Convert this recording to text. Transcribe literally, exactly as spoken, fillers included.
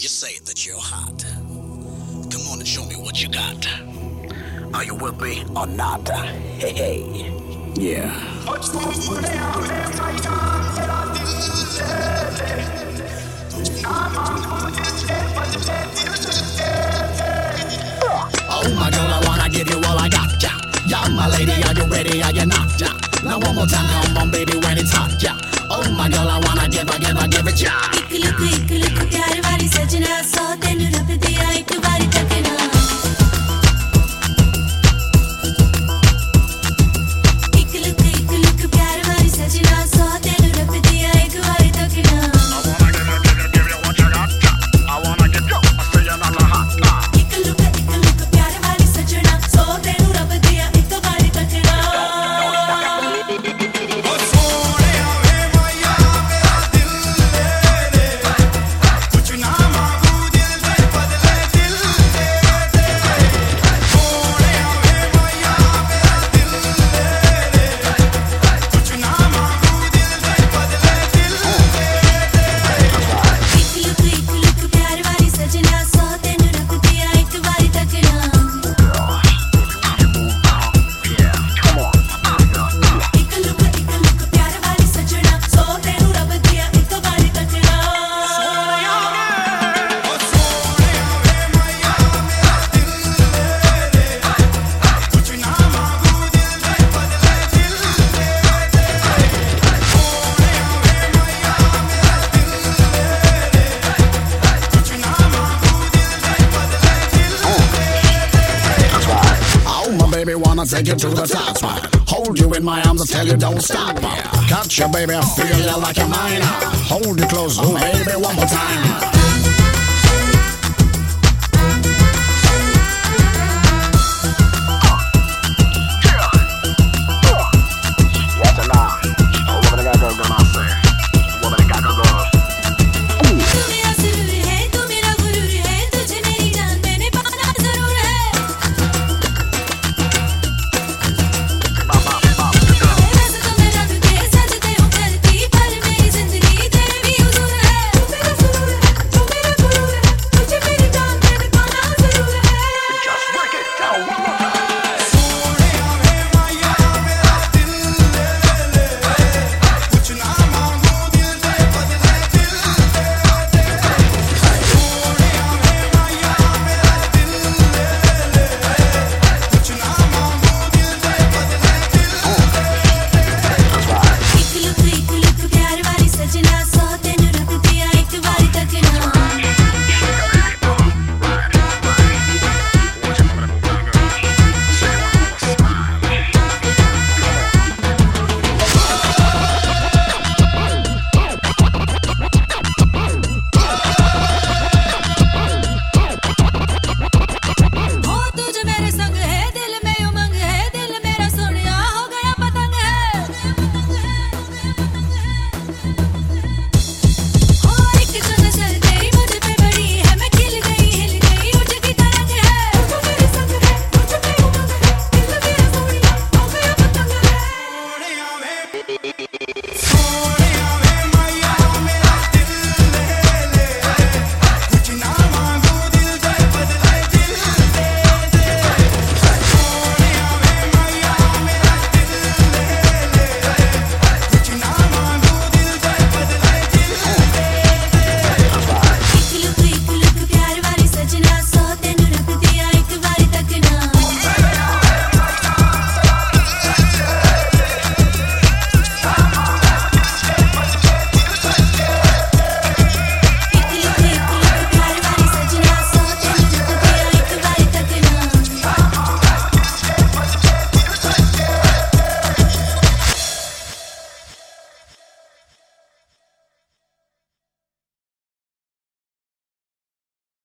You say that you're hot. Come on and show me what you got. Are you with me or not? Hey, hey. Yeah. Oh my girl, I wanna give you all I got, yeah. Yeah, my lady, are you ready? Are you not? Yeah. Now one more time, come on, baby, when it's hot, yeah. Oh my girl, I wanna give, I give, I give it, yeah. एक look एक look प्यार वाली सजना सौ तेन रब दिया एक बारी तकना एक लुक एक लुक प्यार वाली सजना सौ तेन रब दिया एक बारी तकना I wanna give you, I say you're not a hot. एक लुक एक लुक प्यार वाली सजना सौ तेन रब दिया एक बारी तकना Baby, wanna take you to the top spot. Hold you in my arms and tell you don't stop. Catch you, baby, I feel you like a mine. Hold you close, oh baby, one more time.